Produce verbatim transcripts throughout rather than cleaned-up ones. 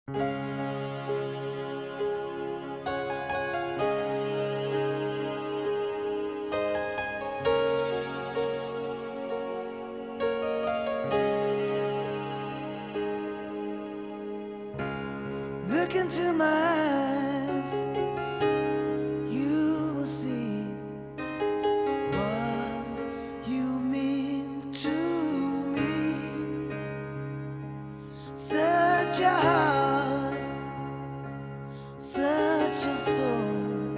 Look into my eyes, you will see what you mean to me. Such a heart, such a soul.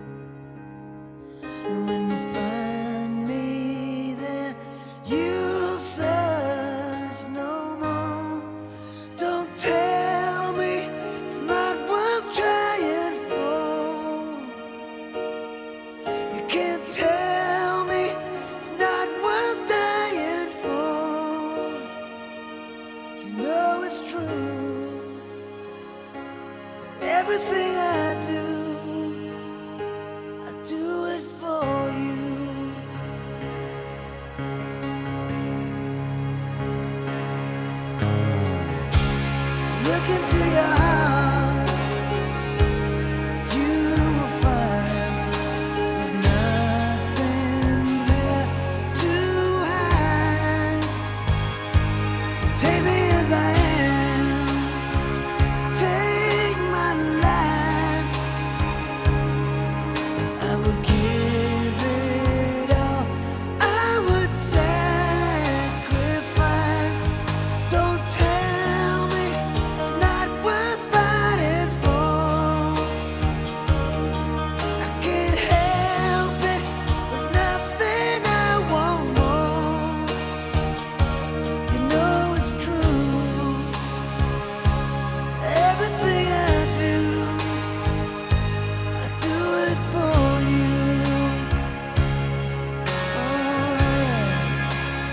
And when you find me there, you'll search no more. Don't tell me it's not worth trying for. You can't tell me it's not worth dying for. You know it's true. Everything I do, I do it for you. Look into your heart, you will find there's nothing there to hide. Take me as I am, take my life. I would give it all, I would sacrifice. Don't tell me it's not worth fighting for. I can't help it, there's nothing I want more. You know it's true. Everything I do, I do it for you. Oh, yeah.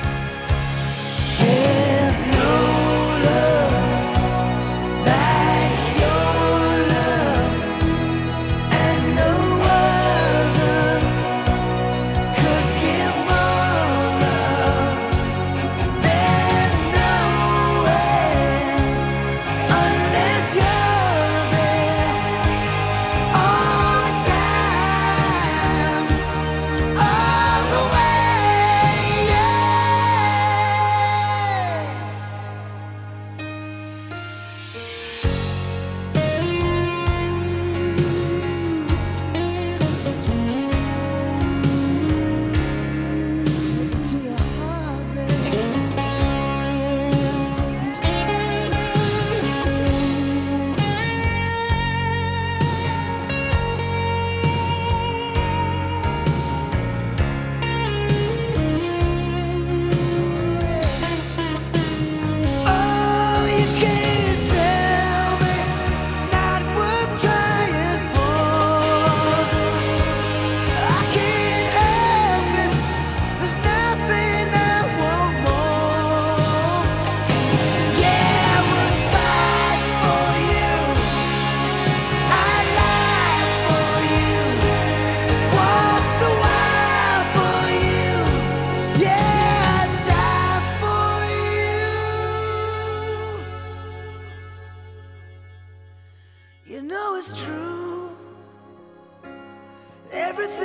There's no love like your love, and no other could give more love. There's no way unless you're there all the time, all the way, yeah. To your heart, baby. Oh, you can't tell me it's not worth trying for. I can't help it, there's nothing I want more. Yeah, I would fight for you, I'd lie for you, walk the wild for you. Yeah, I'd die for you. You know it's true. Everything